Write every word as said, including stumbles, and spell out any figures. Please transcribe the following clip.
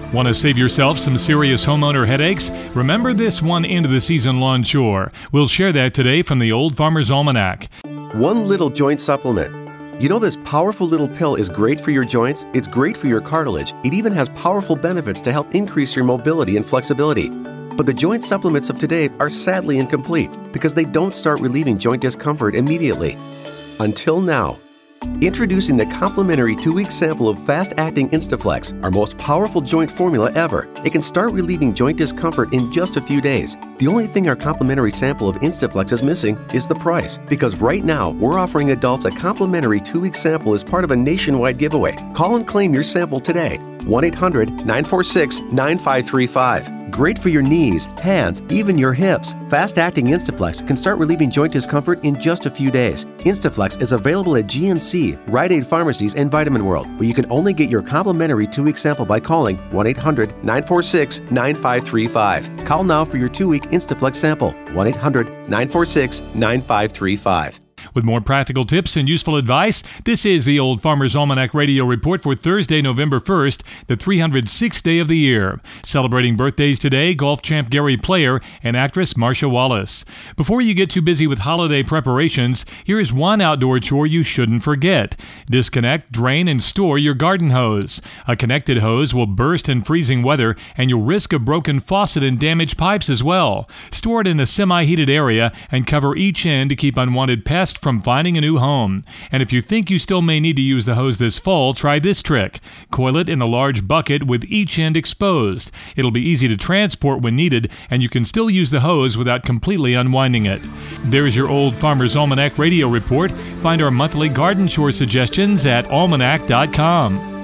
Want to save yourself some serious homeowner headaches? Remember this one end-of-the-season lawn chore. We'll share that today from the Old Farmer's Almanac. One little joint supplement. You know this powerful little pill is great for your joints, it's great for your cartilage, it even has powerful benefits to help increase your mobility and flexibility. But the joint supplements of today are sadly incomplete because they don't start relieving joint discomfort immediately. Until now. Introducing the complimentary two-week sample of fast-acting Instaflex, our most powerful joint formula ever. It can start relieving joint discomfort in just a few days. The only thing our complimentary sample of Instaflex is missing is the price, because right now we're offering adults a complimentary two-week sample as part of a nationwide giveaway. Call and claim your sample today. one eight hundred nine four six nine five three five. Great for your knees, hands, even your hips. Fast-acting Instaflex can start relieving joint discomfort in just a few days. Instaflex is available at G N C, Rite Aid Pharmacies, and Vitamin World, but you can only get your complimentary two-week sample by calling one eight hundred nine four six nine five three five. Call now for your two-week Instaflex sample. one eight hundred nine four six nine five three five. With more practical tips and useful advice, this is the Old Farmer's Almanac Radio Report for Thursday, November first, the three hundred sixth day of the year. Celebrating birthdays today, golf champ Gary Player and actress Marsha Wallace. Before you get too busy with holiday preparations, here is one outdoor chore you shouldn't forget. Disconnect, drain, and store your garden hose. A connected hose will burst in freezing weather, and you'll risk a broken faucet and damaged pipes as well. Store it in a semi-heated area and cover each end to keep unwanted pests from finding a new home. And if you think you still may need to use the hose this fall, try this trick. Coil it in a large bucket with each end exposed. It'll be easy to transport when needed, and you can still use the hose without completely unwinding it. There's your Old Farmer's Almanac Radio Report. Find our monthly garden chore suggestions at almanac dot com.